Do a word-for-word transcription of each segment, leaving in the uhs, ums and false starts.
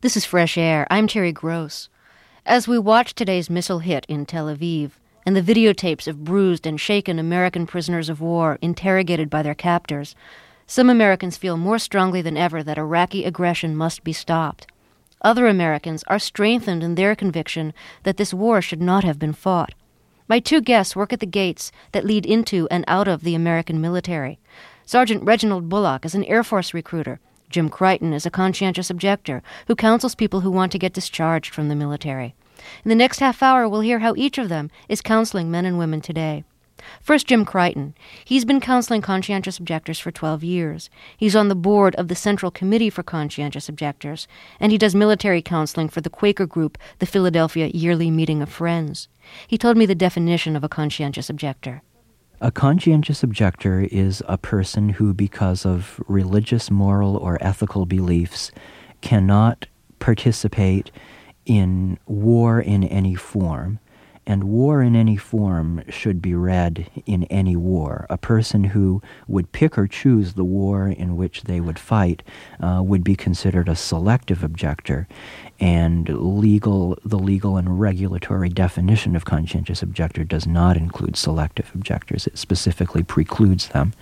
This is Fresh Air. I'm Terry Gross. As we watch today's missile hit in Tel Aviv and the videotapes of bruised and shaken American prisoners of war interrogated by their captors, some Americans feel more strongly than ever that Iraqi aggression must be stopped. Other Americans are strengthened in their conviction that this war should not have been fought. My two guests work at the gates that lead into and out of the American military. Sergeant Reginald Bullock is an Air Force recruiter. Jim Crichton is a conscientious objector who counsels people who want to get discharged from the military. In the next half hour, we'll hear how each of them is counseling men and women today. First, Jim Crichton. He's been counseling conscientious objectors for twelve years. He's on the board of the Central Committee for Conscientious Objectors, and he does military counseling for the Quaker group, the Philadelphia Yearly Meeting of Friends. He told me the definition of a conscientious objector. A conscientious objector is a person who, because of religious, moral, or ethical beliefs, cannot participate in war in any form. And war in any form should be read in any war. A person who would pick or choose the war in which they would fight uh, would be considered a selective objector. And legal, the legal and regulatory definition of conscientious objector does not include selective objectors. It specifically precludes them.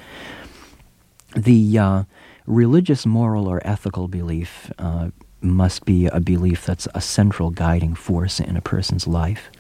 The uh, religious, moral, or ethical belief uh, must be a belief that's a central guiding force in a person's life.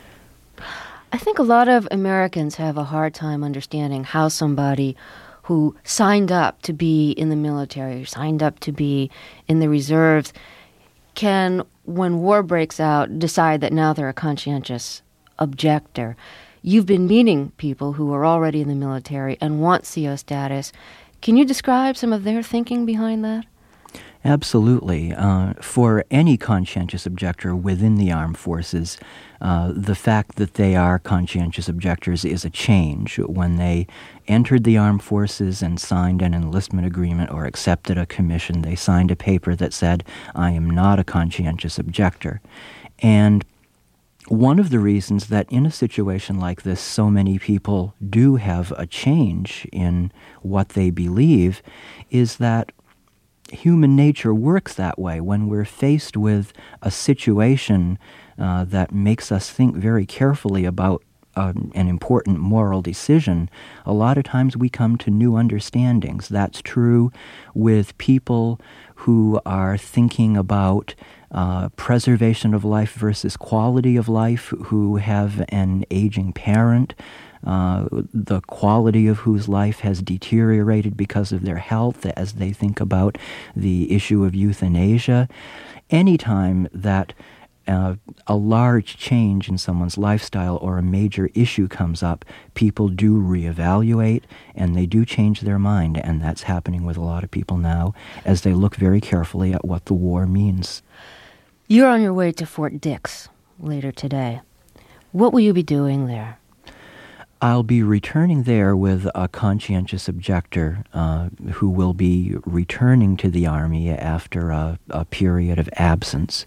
I think a lot of Americans have a hard time understanding how somebody who signed up to be in the military, signed up to be in the reserves, can, when war breaks out, decide that now they're a conscientious objector. You've been meeting people who are already in the military and want C O status. Can you describe some of their thinking behind that? Absolutely. Uh, for any conscientious objector within the armed forces, uh, the fact that they are conscientious objectors is a change. When they entered the armed forces and signed an enlistment agreement or accepted a commission, they signed a paper that said, "I am not a conscientious objector." And one of the reasons that in a situation like this so many people do have a change in what they believe is that human nature works that way. When we're faced with a situation uh, that makes us think very carefully about uh, an important moral decision, a lot of times we come to new understandings. That's true with people who are thinking about uh, preservation of life versus quality of life, who have an aging parent, Uh, the quality of whose life has deteriorated because of their health as they think about the issue of euthanasia. Anytime that uh, a large change in someone's lifestyle or a major issue comes up, people do reevaluate and they do change their mind, and that's happening with a lot of people now as they look very carefully at what the war means. You're on your way to Fort Dix later today. What will you be doing there? I'll be returning there with a conscientious objector uh, who will be returning to the Army after a, a period of absence.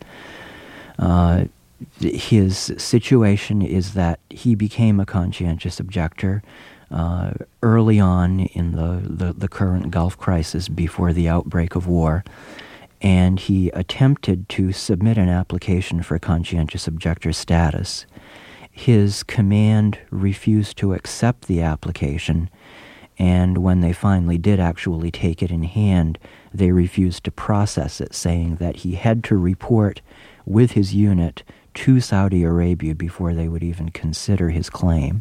Uh, his situation is that he became a conscientious objector uh, early on in the, the, the current Gulf crisis before the outbreak of war, and he attempted to submit an application for conscientious objector status. His command refused to accept the application, and when they finally did actually take it in hand, they refused to process it, saying that he had to report with his unit to Saudi Arabia before they would even consider his claim.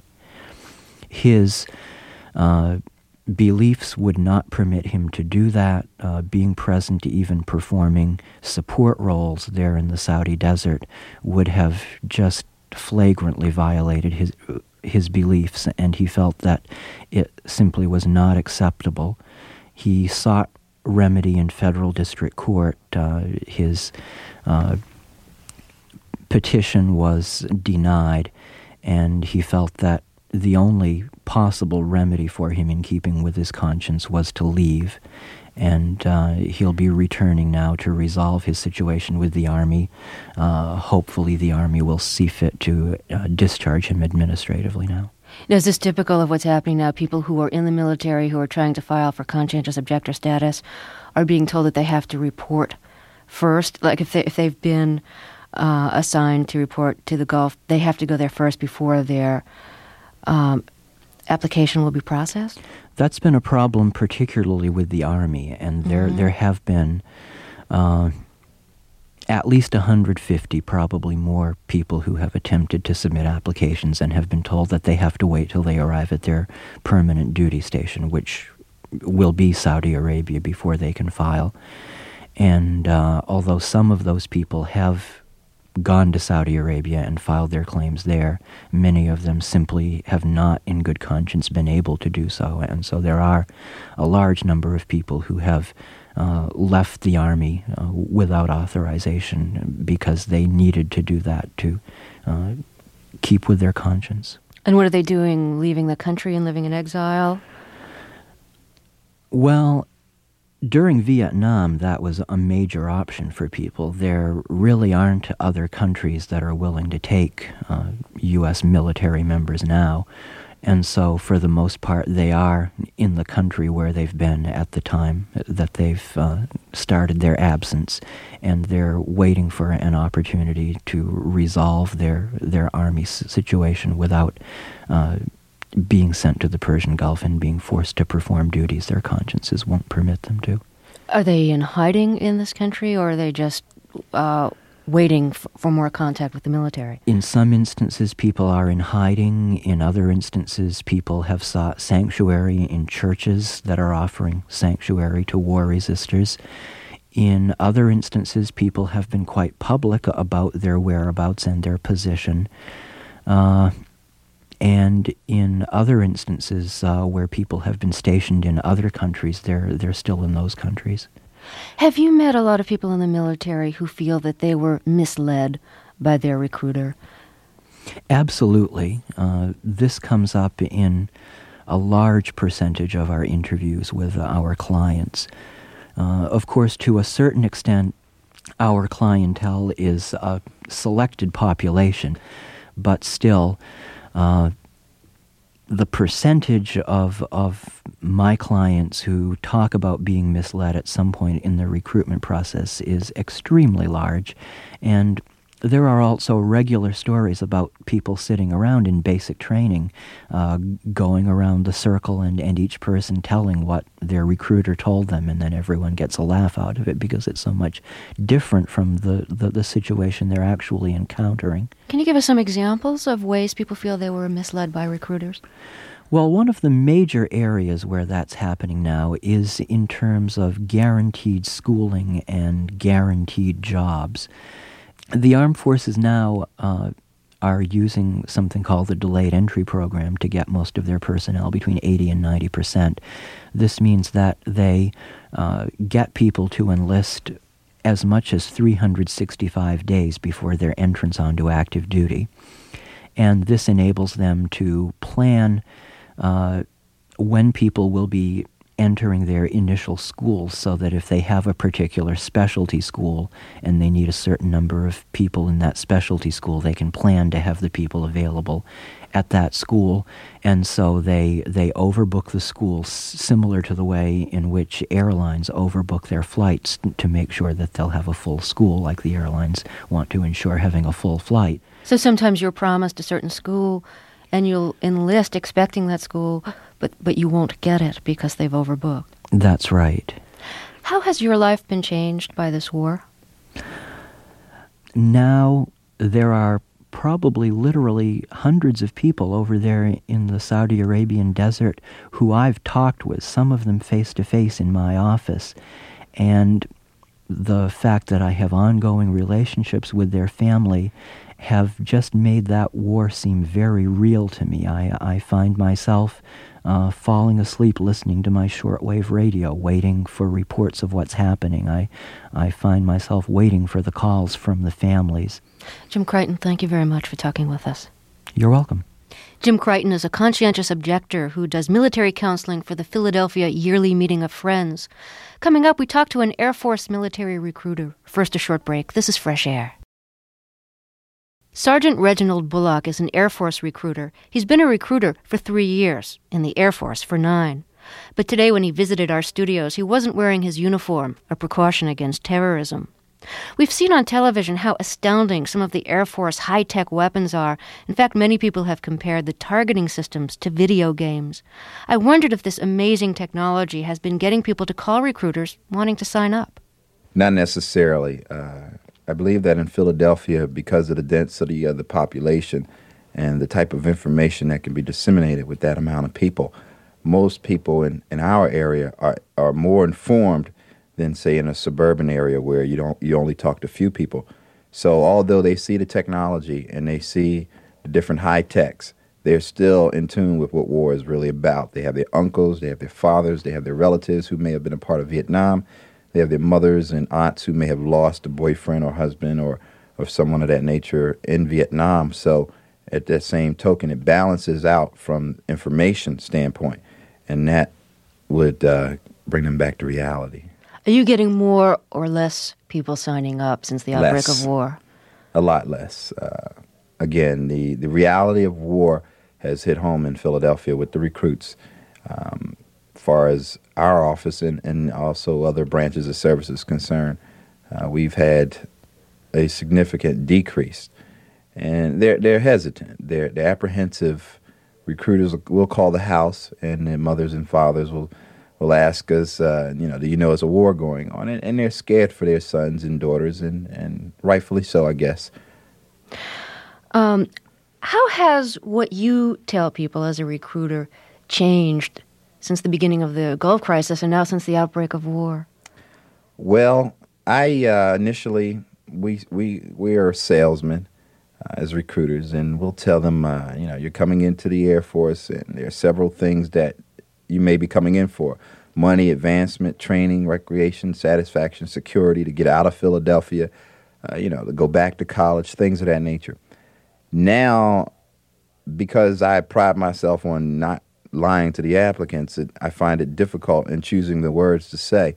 His uh, beliefs would not permit him to do that. Uh, being present, even performing support roles there in the Saudi desert, would have just flagrantly violated his his beliefs, and he felt that it simply was not acceptable. He sought remedy in federal district court. Uh, his uh, petition was denied, and he felt that the only possible remedy for him in keeping with his conscience was to leave. And uh, he'll be returning now to resolve his situation with the Army. Uh, hopefully the Army will see fit to uh, discharge him administratively now. Now, is this typical of what's happening now? People who are in the military who are trying to file for conscientious objector status are being told that they have to report first? Like if, they, if they've been uh, assigned to report to the Gulf, they have to go there first before their um, application will be processed? That's been a problem particularly with the Army, and there, mm-hmm. there have been uh, at least one hundred fifty, probably more, people who have attempted to submit applications and have been told that they have to wait till they arrive at their permanent duty station, which will be Saudi Arabia, before they can file. And uh, although some of those people have gone to Saudi Arabia and filed their claims there, many of them simply have not, in good conscience, been able to do so. And so there are a large number of people who have uh, left the Army uh, without authorization because they needed to do that to uh, keep with their conscience. And what are they doing, leaving the country and living in exile? Well, during Vietnam, that was a major option for people. There really aren't other countries that are willing to take uh, U S military members now. And so, for the most part, they are in the country where they've been at the time that they've uh, started their absence, and they're waiting for an opportunity to resolve their, their army situation without uh, being sent to the Persian Gulf and being forced to perform duties their consciences won't permit them to. Are they in hiding in this country, or are they just uh, waiting f- for more contact with the military? In some instances, people are in hiding. In other instances, people have sought sanctuary in churches that are offering sanctuary to war resistors. In other instances, people have been quite public about their whereabouts and their position. Uh, And in other instances uh, where people have been stationed in other countries, they're they're still in those countries. Have you met a lot of people in the military who feel that they were misled by their recruiter? Absolutely. Uh, this comes up in a large percentage of our interviews with our clients. Uh, of course, to a certain extent, our clientele is a selected population, but still, Uh, the percentage of of my clients who talk about being misled at some point in the recruitment process is extremely large, and there are also regular stories about people sitting around in basic training, uh, going around the circle and, and each person telling what their recruiter told them, and then everyone gets a laugh out of it because it's so much different from the, the, the situation they're actually encountering. Can you give us some examples of ways people feel they were misled by recruiters? Well, one of the major areas where that's happening now is in terms of guaranteed schooling and guaranteed jobs. The armed forces now uh, are using something called the delayed entry program to get most of their personnel, between eighty and ninety percent. This means that they uh, get people to enlist as much as three hundred sixty-five days before their entrance onto active duty. And this enables them to plan uh, when people will be entering their initial schools, so that if they have a particular specialty school and they need a certain number of people in that specialty school, they can plan to have the people available at that school. And so they they overbook the schools, similar to the way in which airlines overbook their flights to make sure that they'll have a full school, like the airlines want to ensure having a full flight. So sometimes you're promised a certain school and you'll enlist expecting that school, but, but you won't get it because they've overbooked. That's right. How has your life been changed by this war? Now there are probably literally hundreds of people over there in the Saudi Arabian desert who I've talked with, some of them face-to-face in my office. And the fact that I have ongoing relationships with their family have just made that war seem very real to me. I, I find myself uh, falling asleep listening to my shortwave radio, waiting for reports of what's happening. I, I find myself waiting for the calls from the families. Jim Crichton, thank you very much for talking with us. You're welcome. Jim Crichton is a conscientious objector who does military counseling for the Philadelphia Yearly Meeting of Friends. Coming up, we talk to an Air Force military recruiter. First, a short break. This is Fresh Air. Sergeant Reginald Bullock is an Air Force recruiter. He's been a recruiter for three years, in the Air Force for nine. But today when he visited our studios, he wasn't wearing his uniform, a precaution against terrorism. We've seen on television how astounding some of the Air Force high-tech weapons are. In fact, many people have compared the targeting systems to video games. I wondered if this amazing technology has been getting people to call recruiters wanting to sign up. Not necessarily. Uh, I believe that in Philadelphia, because of the density of the population and the type of information that can be disseminated with that amount of people, most people in, in our area are, are more informed than, say, in a suburban area where you don't you only talk to few people. So although they see the technology and they see the different high techs, they're still in tune with what war is really about. They have their uncles, they have their fathers, they have their relatives who may have been a part of Vietnam. They have their mothers and aunts who may have lost a boyfriend or husband or, or someone of that nature in Vietnam. So at that same token, it balances out from information standpoint, and that would uh, bring them back to reality. Are you getting more or less people signing up since the outbreak Less. of war? A lot less. Uh, again, the, the reality of war has hit home in Philadelphia with the recruits. Um, as far as our office and, and also other branches of services concerned, uh, we've had a significant decrease. And they're, they're hesitant. They're, they're apprehensive. Recruiters will call the house, and their mothers and fathers will will ask us, uh, you know, do you know there's a war going on? And, and they're scared for their sons and daughters, and, and rightfully so, I guess. Um, how has what you tell people as a recruiter changed since the beginning of the Gulf crisis and now since the outbreak of war? Well, I uh, initially, we, we, we are salesmen uh, as recruiters, and we'll tell them, uh, you know, you're coming into the Air Force, and there are several things that you may be coming in for: money, advancement, training, recreation, satisfaction, security, to get out of Philadelphia, uh, you know, to go back to college, things of that nature. Now, because I pride myself on not lying to the applicants, it, I find it difficult in choosing the words to say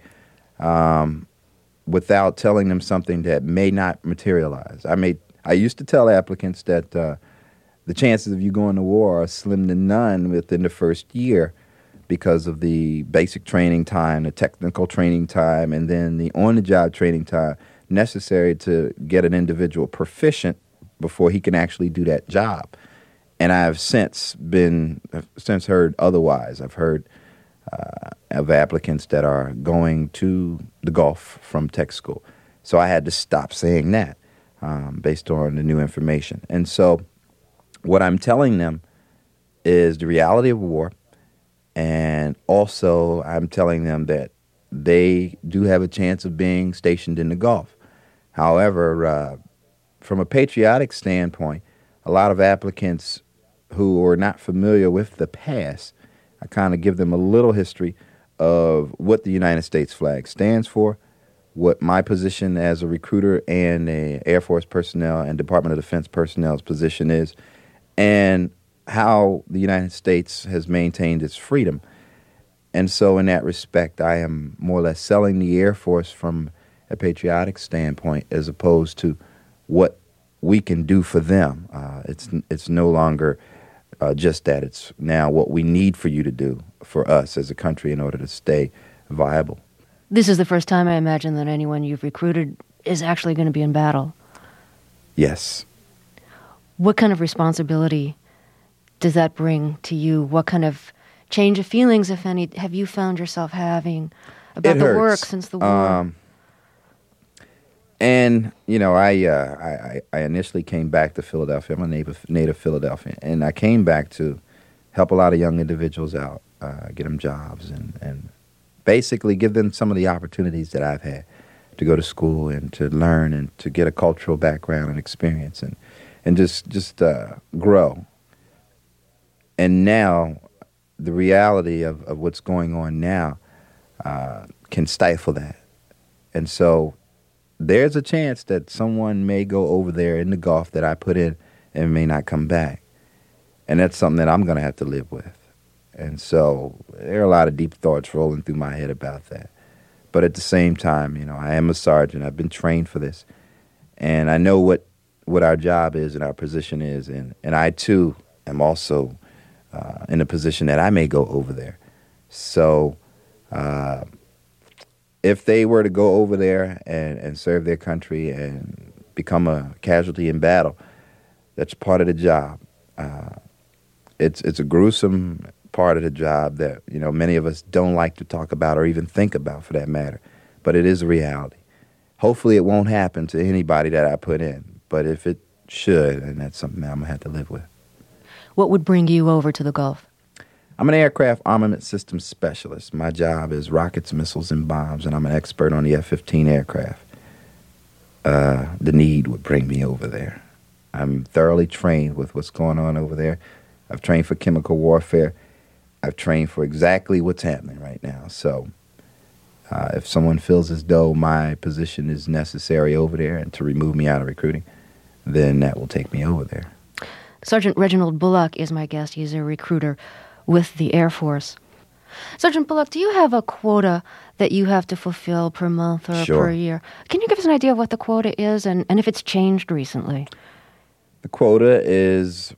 um, without telling them something that may not materialize. I may, I used to tell applicants that uh, the chances of you going to war are slim to none within the first year, because of the basic training time, the technical training time, and then the on-the-job training time necessary to get an individual proficient before he can actually do that job. And I've since been, I've since heard otherwise. I've heard uh, of applicants that are going to the Gulf from tech school. So I had to stop saying that um, based on the new information. And so what I'm telling them is the reality of war. And also, I'm telling them that they do have a chance of being stationed in the Gulf. However, uh, from a patriotic standpoint, a lot of applicants who are not familiar with the past, I kind of give them a little history of what the United States flag stands for, what my position as a recruiter and a Air Force personnel and Department of Defense personnel's position is, and how the United States has maintained its freedom. And so in that respect, I am more or less selling the Air Force from a patriotic standpoint as opposed to what we can do for them. Uh, it's it's no longer uh, just that. It's now what we need for you to do for us as a country in order to stay viable. This is the first time, I imagine, that anyone you've recruited is actually going to be in battle. Yes. What kind of responsibility does that bring to you? What kind of change of feelings, if any, have you found yourself having about It the hurts. work since the war? Um, and, you know, I, uh, I I initially came back to Philadelphia. I'm a native, native Philadelphian. And I came back to help a lot of young individuals out, uh, get them jobs, and, and basically give them some of the opportunities that I've had to go to school and to learn and to get a cultural background and experience and, and just, just uh, grow. And now, the reality of, of what's going on now uh, can stifle that. And so there's a chance that someone may go over there in the Gulf that I put in and may not come back. And that's something that I'm going to have to live with. And so there are a lot of deep thoughts rolling through my head about that. But at the same time, you know, I am a sergeant. I've been trained for this. And I know what, what our job is and our position is. And, and I, too, am also Uh, in a position that I may go over there. So uh, if they were to go over there and, and serve their country and become a casualty in battle, that's part of the job. Uh, it's it's a gruesome part of the job that, you know, many of us don't like to talk about or even think about, for that matter. But it is a reality. Hopefully it won't happen to anybody that I put in. But if it should, then that's something that I'm going to have to live with. What would bring you over to the Gulf? I'm an aircraft armament systems specialist. My job is rockets, missiles, and bombs, and I'm an expert on the F fifteen aircraft. Uh, the need would bring me over there. I'm thoroughly trained with what's going on over there. I've trained for chemical warfare. I've trained for exactly what's happening right now. So uh, if someone feels as though my position is necessary over there and to remove me out of recruiting, then that will take me over there. Sergeant Reginald Bullock is my guest. He's a recruiter with the Air Force. Sergeant Bullock, do you have a quota that you have to fulfill per month or Sure. per year? Can you give us an idea of what the quota is and, and if it's changed recently? The quota is,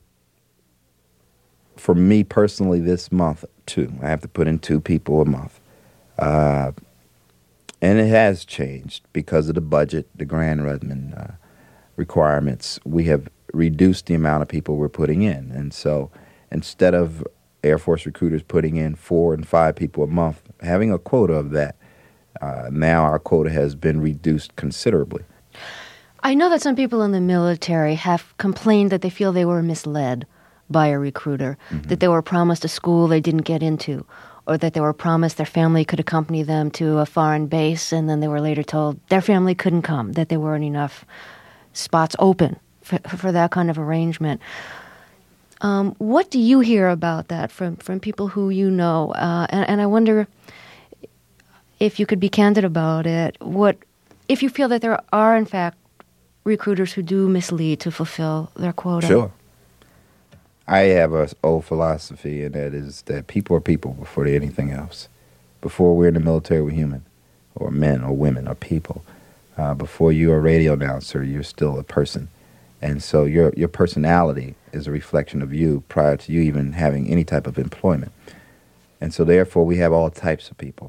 for me personally, this month, two. I have to put in two people a month. Uh, and it has changed because of the budget, the Grand Rudman uh, requirements. We have reduced the amount of people we're putting in. And so instead of Air Force recruiters putting in four and five people a month, having a quota of that, uh, now our quota has been reduced considerably. I know that some people in the military have complained that they feel they were misled by a recruiter, mm-hmm. that they were promised a school they didn't get into, or that they were promised their family could accompany them to a foreign base, and then they were later told their family couldn't come, that there weren't enough spots open for, for that kind of arrangement. Um, what do you hear about that from, from people who you know? Uh, and, and I wonder if you could be candid about it. What if you feel that there are, in fact, recruiters who do mislead to fulfill their quota? Sure. I have an old philosophy, and that is that people are people before they're anything else. Before we're in the military, we're human, or men, or women, or people. Uh, before you're a radio announcer, you're still a person. And so your your personality is a reflection of you prior to you even having any type of employment. And so therefore, we have all types of people.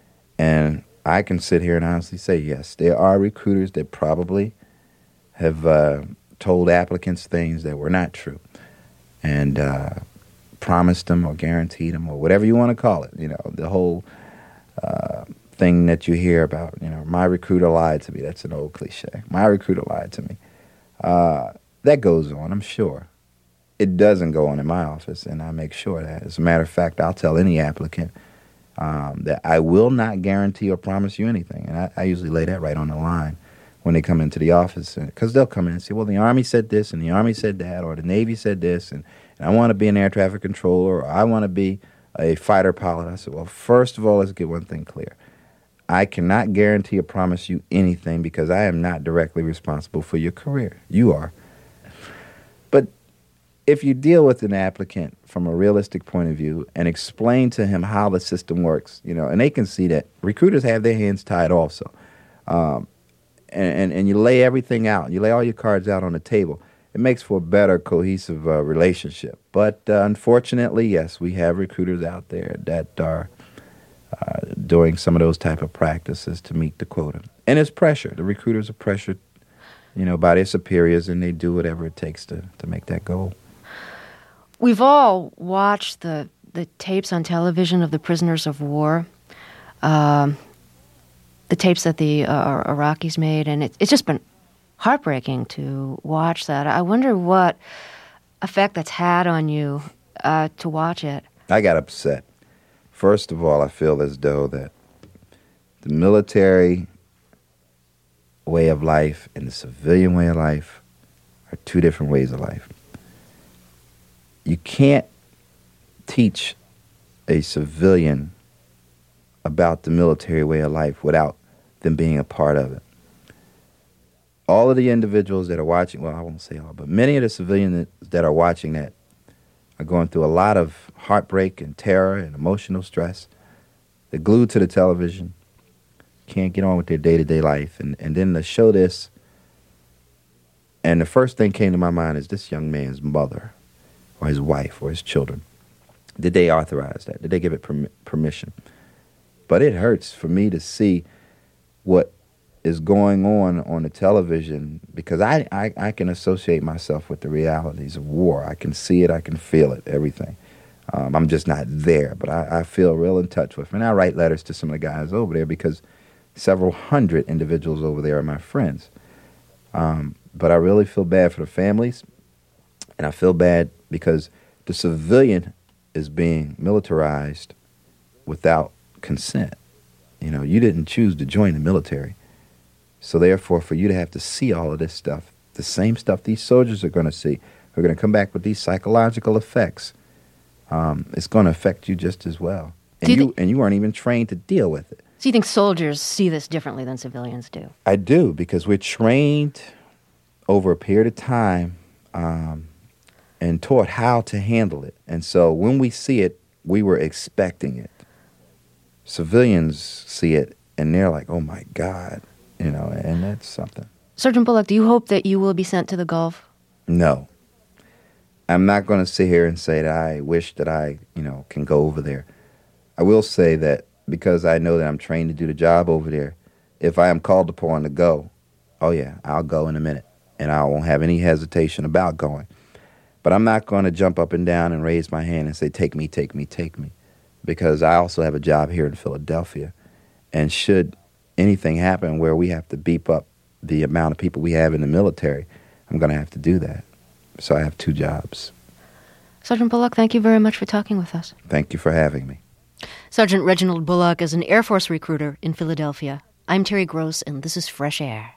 And I can sit here and honestly say, yes, there are recruiters that probably have uh, told applicants things that were not true, and uh, promised them or guaranteed them or whatever you want to call it. You know, the whole uh, thing that you hear about, you know, my recruiter lied to me. That's an old cliche. My recruiter lied to me. Uh, that goes on, I'm sure. It doesn't go on in my office, and I make sure that. As a matter of fact, I'll tell any applicant um, that I will not guarantee or promise you anything. And I, I usually lay that right on the line when they come into the office, because they'll come in and say, well, the Army said this, and the Army said that, or the Navy said this, and, and I want to be an air traffic controller, or I want to be a fighter pilot. I said, well, first of all, let's get one thing clear. I cannot guarantee or promise you anything because I am not directly responsible for your career. You are. But if you deal with an applicant from a realistic point of view and explain to him how the system works, you know, and they can see that recruiters have their hands tied also, um, and, and, and you lay everything out, you lay all your cards out on the table, it makes for a better cohesive uh, relationship. But uh, unfortunately, yes, we have recruiters out there that are Uh, doing some of those type of practices to meet the quota. And it's pressure. The recruiters are pressured, you know, by their superiors, and they do whatever it takes to, to make that goal. We've all watched the, the tapes on television of the prisoners of war, um, the tapes that the uh, Iraqis made, and it, it's just been heartbreaking to watch that. I wonder what effect that's had on you uh, to watch it. I got upset. First of all, I feel as though that the military way of life and the civilian way of life are two different ways of life. You can't teach a civilian about the military way of life without them being a part of it. All of the individuals that are watching, well, I won't say all, but many of the civilians that are watching that are going through a lot of heartbreak and terror and emotional stress. They're glued to the television, can't get on with their day-to-day life. And, and then to show this, and the first thing came to my mind is this young man's mother or his wife or his children. Did they authorize that? Did they give it perm- permission? But it hurts for me to see what is going on on the television, because I, I, I can associate myself with the realities of war. I can see it, I can feel it, everything. Um, I'm just not there, but I, I feel real in touch with it. And I write letters to some of the guys over there because several hundred individuals over there are my friends. Um, but I really feel bad for the families, and I feel bad because the civilian is being militarized without consent. You know, you didn't choose to join the military. So therefore, for you to have to see all of this stuff, the same stuff these soldiers are going to see, are going to come back with these psychological effects. Um, it's going to affect you just as well. And you you, th- and you aren't even trained to deal with it. So you think soldiers see this differently than civilians do? I do, because we're trained over a period of time um, and taught how to handle it. And so when we see it, we were expecting it. Civilians see it, and they're like, oh, my God, you know, and that's something. Sergeant Bullock, do you hope that you will be sent to the Gulf? No. I'm not going to sit here and say that I wish that I, you know, can go over there. I will say that because I know that I'm trained to do the job over there, if I am called upon to go, oh, yeah, I'll go in a minute, and I won't have any hesitation about going. But I'm not going to jump up and down and raise my hand and say, take me, take me, take me, because I also have a job here in Philadelphia. And should anything happen where we have to beef up the amount of people we have in the military, I'm going to have to do that. So I have two jobs. Sergeant Bullock, thank you very much for talking with us. Thank you for having me. Sergeant Reginald Bullock is an Air Force recruiter in Philadelphia. I'm Terry Gross, and this is Fresh Air.